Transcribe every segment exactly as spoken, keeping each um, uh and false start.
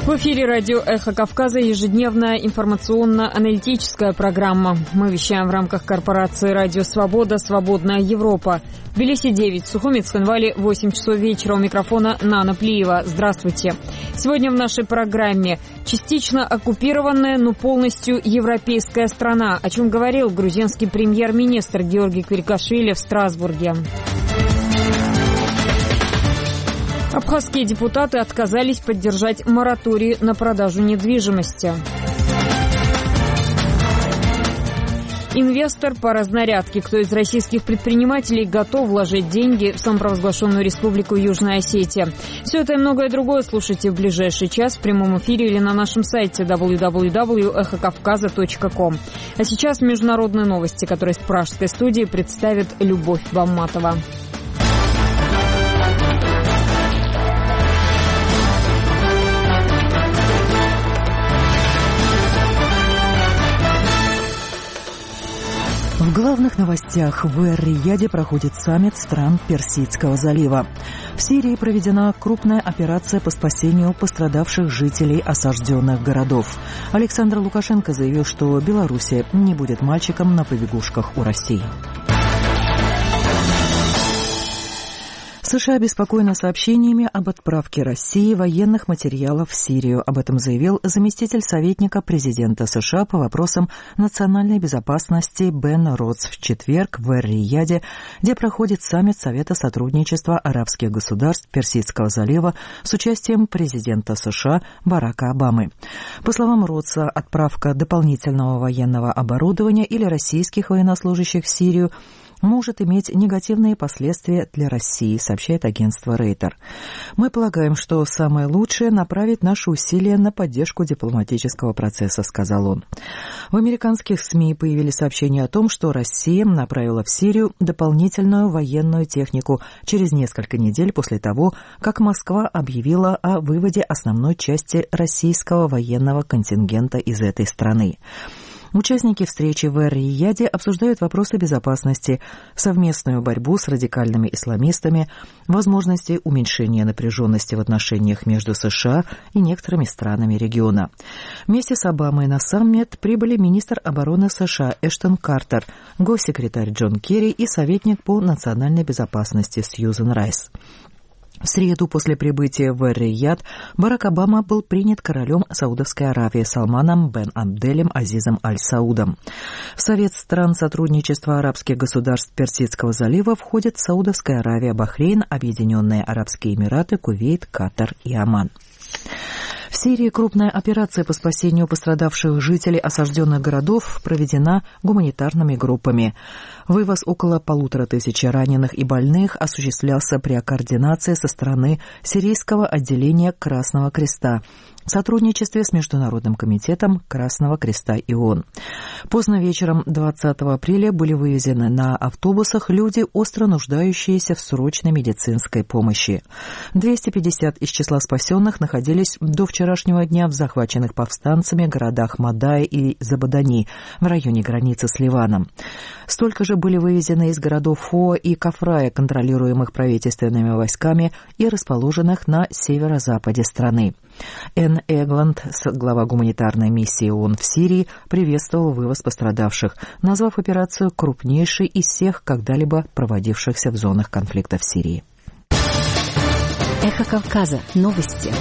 В эфире радио «Эхо Кавказа» ежедневная информационно-аналитическая программа. Мы вещаем в рамках корпорации «Радио Свобода. Свободная Европа». В Тбилиси девять, в Сухуми, Цхинвале восемь часов вечера. У микрофона Нана Плиева. Здравствуйте. Сегодня в нашей программе частично оккупированная, но полностью европейская страна, о чем говорил грузинский премьер-министр Георгий Квикашвили в Страсбурге. Абхазские депутаты отказались поддержать мораторий на продажу недвижимости. Инвестор по разнарядке. Кто из российских предпринимателей готов вложить деньги в самопровозглашенную республику Южная Осетия? Все это и многое другое слушайте в ближайший час в прямом эфире или на нашем сайте дабл ю дабл ю дабл ю точка эхо кавказа точка ком. А сейчас международные новости, которые с пражской студии представит Любовь Бамматова. В главных новостях: в Эр-Рияде проходит саммит стран Персидского залива. В Сирии проведена крупная операция по спасению пострадавших жителей осажденных городов. Александр Лукашенко заявил, что Белоруссия не будет мальчиком на побегушках у России. США обеспокоены сообщениями об отправке России военных материалов в Сирию. Об этом заявил заместитель советника президента США по вопросам национальной безопасности Бен Ротс в четверг в Эр-Рияде, где проходит саммит Совета сотрудничества арабских государств Персидского залива с участием президента США Барака Обамы. По словам Ротса, отправка дополнительного военного оборудования или российских военнослужащих в Сирию может иметь негативные последствия для России, сообщает агентство Рейтер. Мы полагаем, что самое лучшее — направить наши усилия на поддержку дипломатического процесса, сказал он. В американских СМИ появились сообщения о том, что Россия направила в Сирию дополнительную военную технику через несколько недель после того, как Москва объявила о выводе основной части российского военного контингента из этой страны. Участники встречи в Эр-Рияде обсуждают вопросы безопасности, совместную борьбу с радикальными исламистами, возможности уменьшения напряженности в отношениях между США и некоторыми странами региона. Вместе с Обамой на саммит прибыли министр обороны США Эштон Картер, госсекретарь Джон Керри и советник по национальной безопасности Сьюзен Райс. В среду после прибытия в Эр-Рияд Барак Обама был принят королем Саудовской Аравии Салманом бен Абделем Азизом Аль-Саудом. В Совет стран сотрудничества арабских государств Персидского залива входят Саудовская Аравия, Бахрейн, Объединенные Арабские Эмираты, Кувейт, Катар и Оман. В Сирии крупная операция по спасению пострадавших жителей осажденных городов проведена гуманитарными группами. Вывоз около полутора тысяч раненых и больных осуществлялся при координации со стороны сирийского отделения Красного Креста в сотрудничестве с Международным комитетом Красного Креста и ООН. Поздно вечером двадцатого апреля были вывезены на автобусах люди, остро нуждающиеся в срочной медицинской помощи. двести пятьдесят из числа спасенных находились до вчерашнего дня в захваченных повстанцами городах Мадай и Забадани в районе границы с Ливаном. Столько же были вывезены из городов Фоо и Кафрая, контролируемых правительственными войсками и расположенных на северо-западе страны. Энн Эгланд, глава гуманитарной миссии ООН в Сирии, приветствовал вывоз пострадавших, назвав операцию крупнейшей из всех когда-либо проводившихся в зонах конфликта в Сирии. Эхо Кавказа. Новости.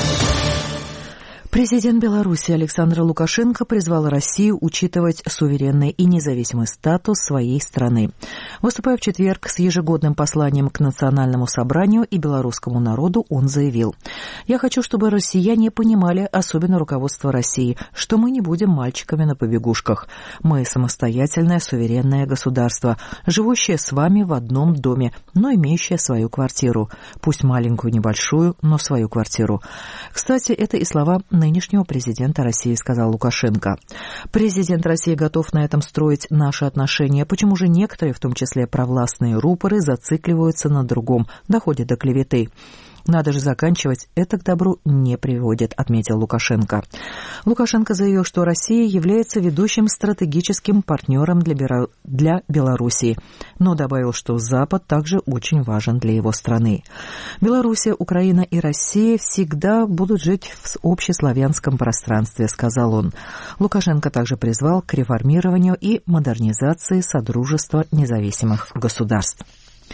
Президент Беларуси Александр Лукашенко призвал Россию учитывать суверенный и независимый статус своей страны. Выступая в четверг с ежегодным посланием к Национальному собранию и белорусскому народу, он заявил: «Я хочу, чтобы россияне понимали, особенно руководство России, что мы не будем мальчиками на побегушках. Мы самостоятельное суверенное государство, живущее с вами в одном доме, но имеющее свою квартиру. Пусть маленькую, небольшую, но свою квартиру». Кстати, это и слова нынешнего президента России, сказал Лукашенко. Президент России готов на этом строить наши отношения. Почему же некоторые, в том числе провластные рупоры, зацикливаются на другом, доходят до клеветы? Надо же заканчивать, это к добру не приводит, отметил Лукашенко. Лукашенко заявил, что Россия является ведущим стратегическим партнером для, Бера... для Белоруссии, но добавил, что Запад также очень важен для его страны. Белоруссия, Украина и Россия всегда будут жить в общеславянском пространстве, сказал он. Лукашенко также призвал к реформированию и модернизации Содружества независимых государств.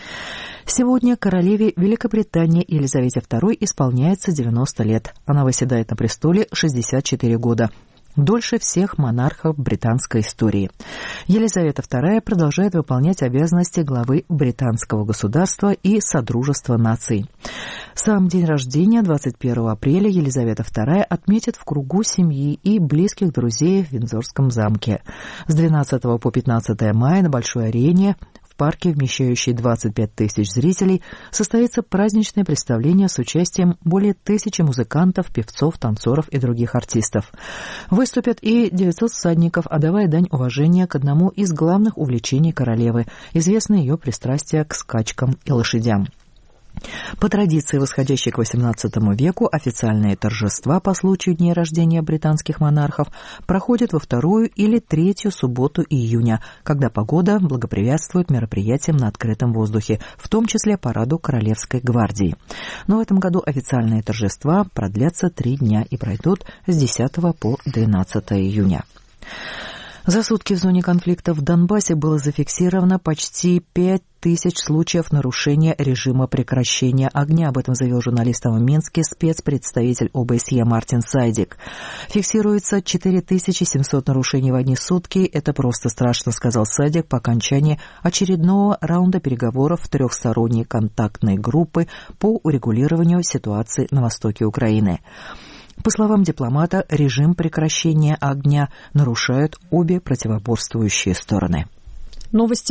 Сегодня королеве Великобритании Елизавете второй исполняется девяносто лет. Она восседает на престоле шестьдесят четыре года. Дольше всех монархов британской истории. Елизавета вторая продолжает выполнять обязанности главы британского государства и Содружества наций. Сам день рождения, двадцать первого апреля, Елизавета вторая отметит в кругу семьи и близких друзей в Виндзорском замке. С двенадцатого по пятнадцатое мая на Большой арене в парке, вмещающей двадцать пять тысяч зрителей, состоится праздничное представление с участием более тысячи музыкантов, певцов, танцоров и других артистов. Выступят и девятьсот всадников, отдавая дань уважения к одному из главных увлечений королевы, известное ее пристрастие к скачкам и лошадям. По традиции, восходящей к восемнадцатому веку, официальные торжества по случаю дней рождения британских монархов проходят во вторую или третью субботу июня, когда погода благоприятствует мероприятиям на открытом воздухе, в том числе параду Королевской гвардии. Но в этом году официальные торжества продлятся три дня и пройдут с десятого по двенадцатое июня. За сутки в зоне конфликта в Донбассе было зафиксировано почти пять тысяч случаев нарушения режима прекращения огня. Об этом заявил журналистам в Минске спецпредставитель О Бэ Эс Е Мартин Сайдик. Фиксируется четыре тысячи семьсот нарушений в одни сутки. Это просто страшно, сказал Сайдик по окончании очередного раунда переговоров трехсторонней контактной группы по урегулированию ситуации на востоке Украины. По словам дипломата, режим прекращения огня нарушают обе противоборствующие стороны. Новости